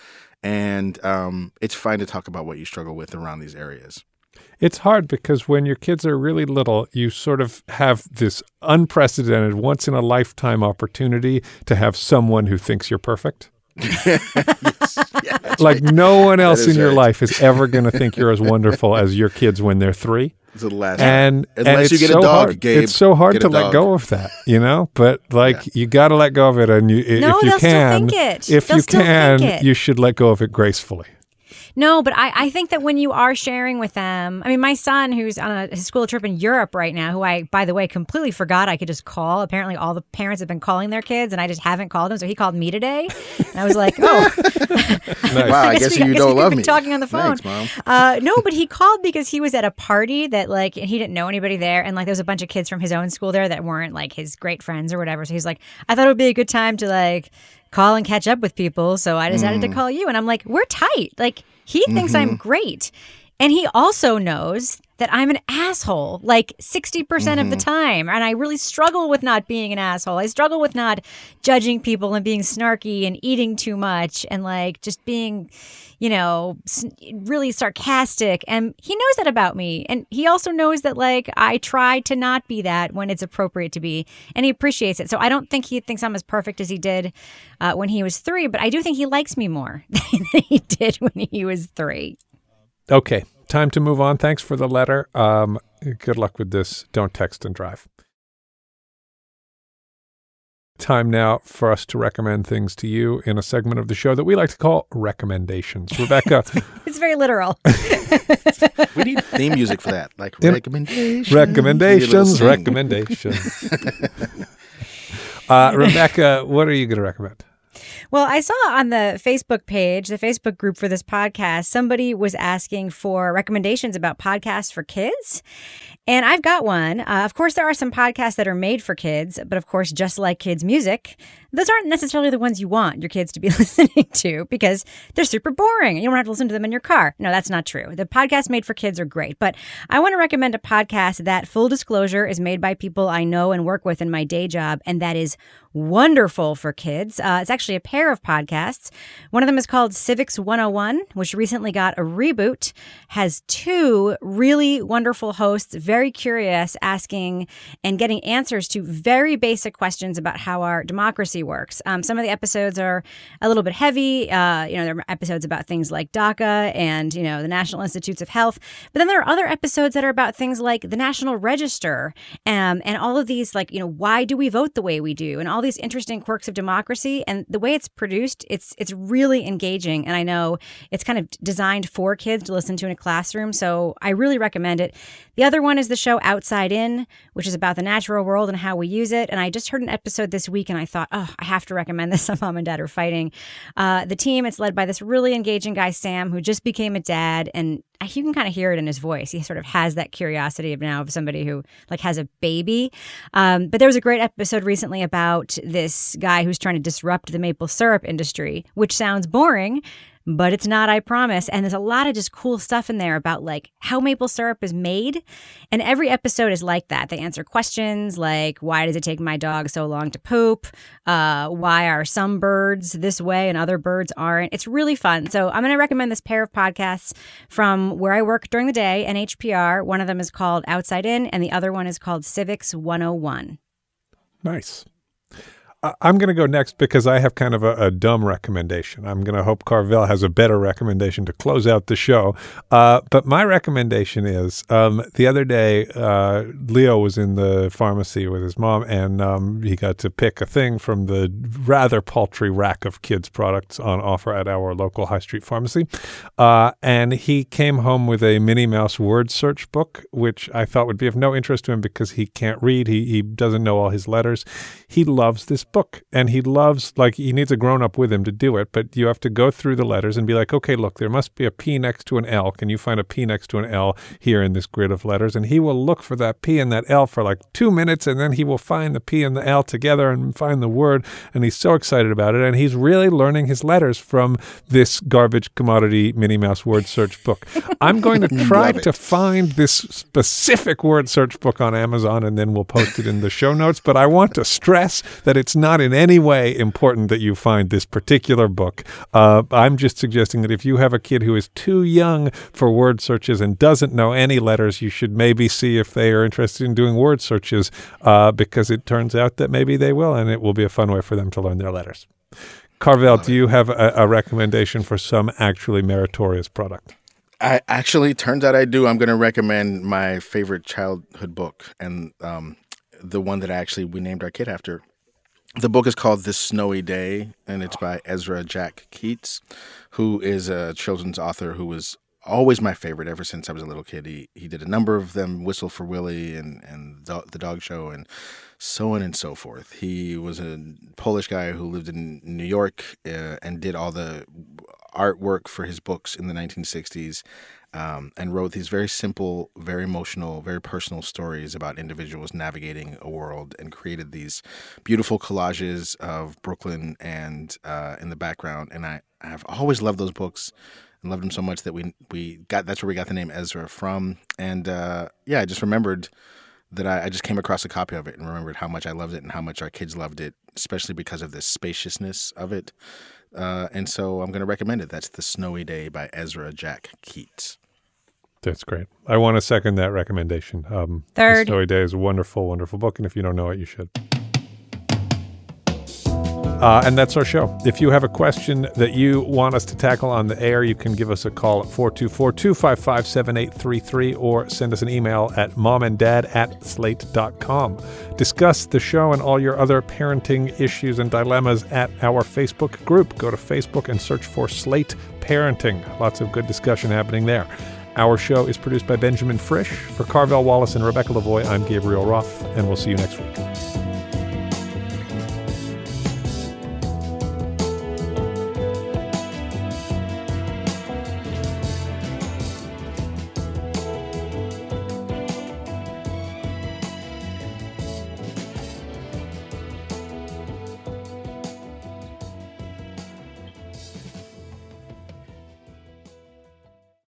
And um, it's fine to talk about what you struggle with around these areas. It's hard because when your kids are really little, you sort of have this unprecedented, once-in-a-lifetime opportunity to have someone who thinks you're perfect. yes. Yeah, that's Like right. no one else That is in your right. life is ever going to think you're as wonderful as your kids when they're three. It's the last And, and Unless it's you get so a dog, hard. Gabe. It's so hard Get to a let dog. go of that, you know? But like Yeah. you got to let go of it, and you i- No, if you they'll still can, think it. if They'll you still can, think it. you should let go of it gracefully. No, but I, I think that when you are sharing with them, I mean, my son, who's on a his school trip in Europe right now, who I, by the way, completely forgot I could just call. Apparently, all the parents have been calling their kids, and I just haven't called him. So he called me today, and I was like, "Oh, Wow, I guess we, you I guess don't we love could be me. talking on the phone." Thanks, Mom. Uh, no, but he called because he was at a party that like he didn't know anybody there, and like there was a bunch of kids from his own school there that weren't like his great friends or whatever. So he's like, "I thought it would be a good time to like call and catch up with people, so I decided Mm. to call you." And I'm like, "We're tight." Like he thinks Mm-hmm. I'm great, and he also knows that I'm an asshole like sixty percent Mm-hmm. of the time. And I really struggle with not being an asshole. I struggle with not judging people and being snarky and eating too much and like just being, you know, s- really sarcastic. And he knows that about me. And he also knows that like I try to not be that when it's appropriate to be. And he appreciates it. So I don't think he thinks I'm as perfect as he did uh, when he was three, but I do think he likes me more than he did when he was three. Okay, time to move on. Thanks for the letter. Um, good luck with this. Don't text and drive. Time now for us to recommend things to you in a segment of the show that we like to call recommendations. Rebecca, It's very literal. We need theme music for that, like In- recommendations. recommendations, Need a little sing. recommendations. uh, Rebecca, what are you going to recommend? Well, I saw on the Facebook page, the Facebook group for this podcast, somebody was asking for recommendations about podcasts for kids. And I've got one. Uh, of course, there are some podcasts that are made for kids, but of course, just like kids' music, those aren't necessarily the ones you want your kids to be listening to because they're super boring. You don't have to listen to them in your car. No, that's not true. The podcasts made for kids are great, but I want to recommend a podcast that, full disclosure, is made by people I know and work with in my day job, and that is wonderful for kids. Uh, it's actually a pair of podcasts. One of them is called Civics one oh one, which recently got a reboot, has two really wonderful hosts, very curious, asking and getting answers to very basic questions about how our democracy works. Um, some of the episodes are a little bit heavy. Uh, you know, there are episodes about things like DACA and, you know, the National Institutes of Health. But then there are other episodes that are about things like the National Register um, and all of these, like, you know, why do we vote the way we do and all these interesting quirks of democracy. And the way it's produced, it's it's really engaging. And I know it's kind of designed for kids to listen to in a classroom. So I really recommend it. The other one is the show Outside In, which is about the natural world and how we use it. And I just heard an episode this week and I thought, oh, I have to recommend this on Mom and Dad Are Fighting. Uh, the team, it's led by this really engaging guy, Sam, who just became a dad. And you can kind of hear it in his voice. He sort of has that curiosity of now of somebody who like has a baby. Um, but there was a great episode recently about this guy who's trying to disrupt the maple syrup industry, which sounds boring. but it's not, I promise. And there's a lot of just cool stuff in there about like how maple syrup is made. And every episode is like that. They answer questions like, why does it take my dog so long to poop? Uh, why are some birds this way and other birds aren't? It's really fun. So I'm going to recommend this pair of podcasts from where I work during the day, N H P R. One of them is called Outside In, and the other one is called Civics one oh one. Nice. I'm going to go next because I have kind of a, a dumb recommendation. I'm going to hope Carvel has a better recommendation to close out the show. Uh, but my recommendation is um, the other day, uh, Leo was in the pharmacy with his mom, and um, he got to pick a thing from the rather paltry rack of kids' products on offer at our local high street pharmacy. Uh, and he came home with a Minnie Mouse word search book, which I thought would be of no interest to him because he can't read. He, he doesn't know all his letters. He loves this book, and he loves, like, he needs a grown-up with him to do it, but you have to go through the letters and be like, okay, look, there must be a P next to an L. Can you find a P next to an L here in this grid of letters? And he will look for that P and that L for like two minutes, and then he will find the P and the L together and find the word, and he's so excited about it, and he's really learning his letters from this garbage commodity Minnie Mouse word search book. I'm going to try to find this specific word search book on Amazon, and then we'll post it in the show notes, but I want to stress that it's not in any way important that you find this particular book. Uh, I'm just suggesting that if you have a kid who is too young for word searches and doesn't know any letters, you should maybe see if they are interested in doing word searches uh, because it turns out that maybe they will, and it will be a fun way for them to learn their letters. Carvel, do you have a, a recommendation for some actually meritorious product? I actually, turns out I do. I'm going to recommend my favorite childhood book, and um, the one that actually we named our kid after. The book is called This Snowy Day, and it's by Ezra Jack Keats, who is a children's author who was always my favorite ever since I was a little kid. He he did a number of them, Whistle for Willie and, and the, the Dog Show and so on and so forth. He was a Polish guy who lived in New York uh, and did all the artwork for his books in the nineteen sixties. Um, and wrote these very simple, very emotional, very personal stories about individuals navigating a world, and created these beautiful collages of Brooklyn and uh, in the background. And I have always loved those books and loved them so much that we we got that's where we got the name Ezra from. And uh, yeah, I just remembered that I, I just came across a copy of it and remembered how much I loved it and how much our kids loved it, especially because of the spaciousness of it. Uh, and so I'm going to recommend it. That's The Snowy Day by Ezra Jack Keats. That's great. I want to second that recommendation. Um, Third. The Snowy Day is a wonderful, wonderful book, and if you don't know it, you should. Uh, and that's our show. If you have a question that you want us to tackle on the air, you can give us a call at four two four, two five five, seven eight three three or send us an email at momanddad at slate dot com. Discuss the show and all your other parenting issues and dilemmas at our Facebook group. Go to Facebook and search for Slate Parenting. Lots of good discussion happening there. Our show is produced by Benjamin Frisch. For Carvel Wallace and Rebecca Lavoie, I'm Gabriel Roth, and we'll see you next week.